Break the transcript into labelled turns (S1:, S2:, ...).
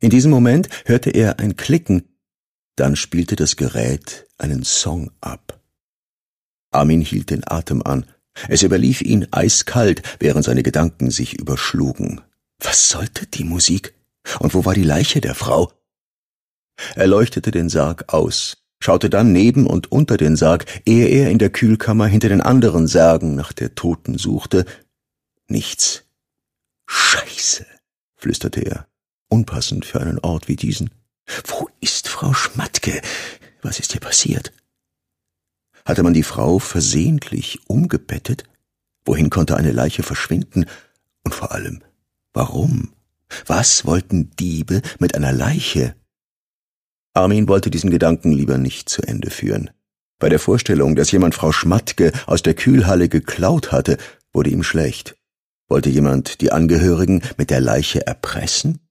S1: In diesem Moment hörte er ein Klicken, dann spielte das Gerät einen Song ab. Armin hielt den Atem an. Es überlief ihn eiskalt, während seine Gedanken sich überschlugen. Was sollte die Musik? Und wo war die Leiche der Frau? Er leuchtete den Sarg aus, schaute dann neben und unter den Sarg, ehe er in der Kühlkammer hinter den anderen Särgen nach der Toten suchte. Nichts. Scheiße, flüsterte er, unpassend für einen Ort wie diesen. Wo ist Frau Schmatke? Was ist ihr passiert? Hatte man die Frau versehentlich umgebettet? Wohin konnte eine Leiche verschwinden? Und vor allem, warum? Was wollten Diebe mit einer Leiche? Armin wollte diesen Gedanken lieber nicht zu Ende führen. Bei der Vorstellung, dass jemand Frau Schmatke aus der Kühlhalle geklaut hatte, wurde ihm schlecht. Wollte jemand die Angehörigen mit der Leiche erpressen?